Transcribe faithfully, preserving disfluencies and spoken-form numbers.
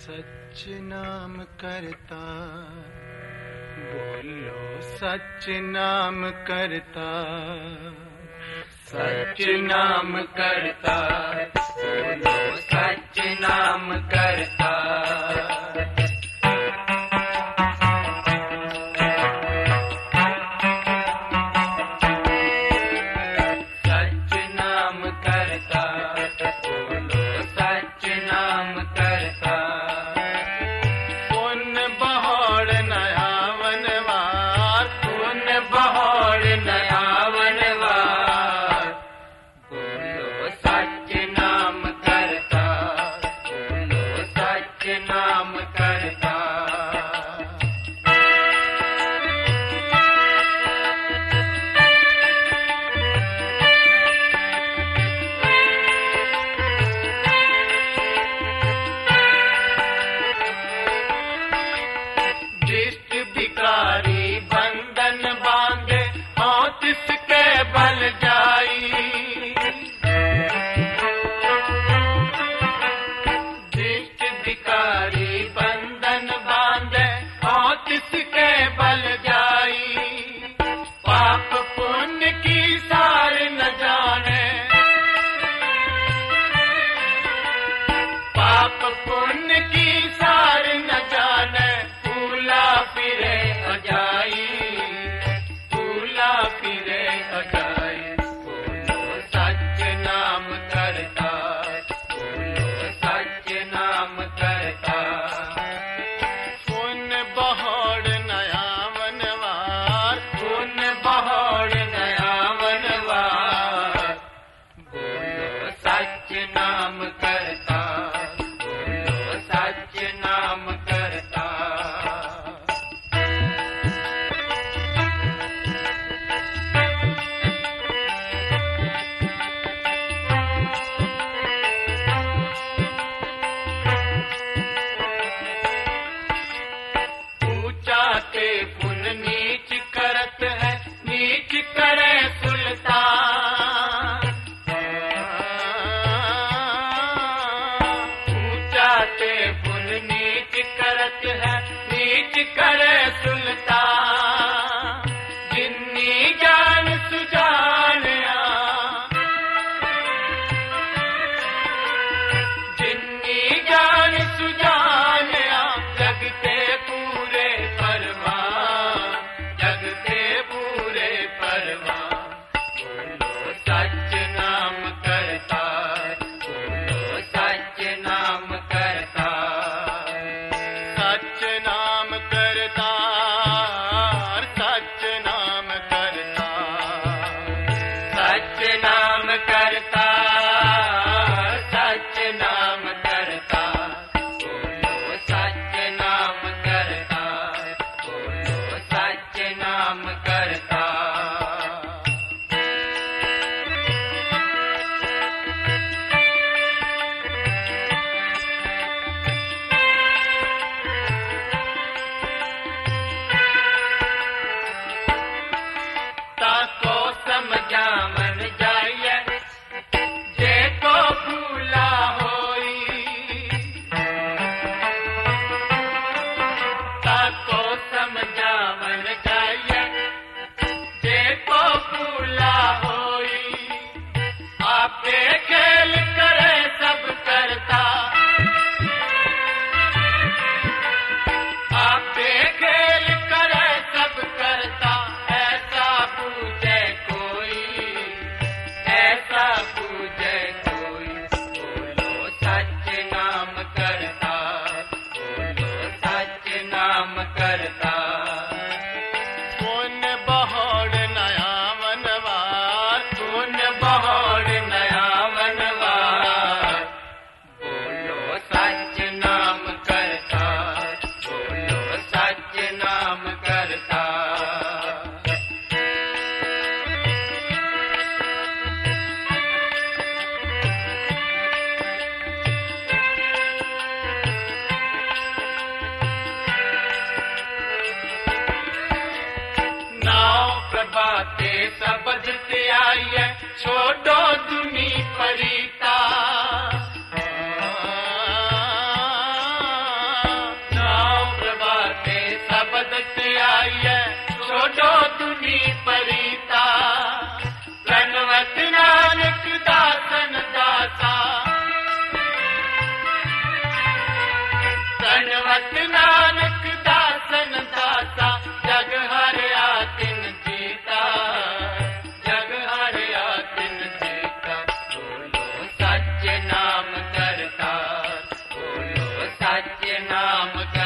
सच नाम करता, बोलो सच नाम करता, सच नाम करता, बोलो सच नाम करता। सच नाम करता, बोलो सच नाम करता। पुण्य बहोड़ नया वनवार, पुण्य बहोड़ नया वनवार, बोलो सच नाम करता, बोलो सच नाम करता। दृष्ट भिखारी बंधन बांधे, हों तिसके बल जाई। दृष्ट भिखारी बंधन बांधे, हों तिसके बल जाई। पाप पुण्य की सार न जाने, पाप पुण्य की सार न जाने। फूला फिरे अजाई, फूला फिरे अजाई, बोलो सच नाम करता, बोलो सच नाम करता। पुण्य बहोड़ नया वनवार, पुण्य बहोड़ नया वनवार, बोलो सच नाम करता, बोलो सच नाम करता। ऊंचा के पुन नीच करत है, नीच करे सुल्तान। ऊंचा के पुन नीच करत है, नीच करे सुल्तान। जिन्नी जान सुजानिया, जिन्नी जान सुजानिया, जगते पूरे परवान, जगते पूरे परवान, बोलो सच नाम करता, बोलो सच नाम करता। सच नाम करता, सच नाम करता, सच नाम करता, सच नाम करता, बोलो सच नाम करता, बोलो सच नाम करता। ताको समझावन जाइए, जे को भूला होई। ताको समझावन जाइए, जे को भूला होई। आपे खेल करे सब करता, आपे खेल करे सब करता। ऐसा पूजे कोई, ऐसा पूजे कोई, बोलो सच नाम करता, बोलो सच नाम करता। पुण्य बहोड़ नया वनवार, पुण्य बहोड़ नया वनवार, बोलो सच नाम करता, बोलो सच नाम करता। परीता प्रणवत नानक दासन दाता प्रणवत नानक दासन दाता जग हरिया तिन जीता जग हरिया तिन जीता बोलो सच्चे नाम करता बोलो सच्चे नाम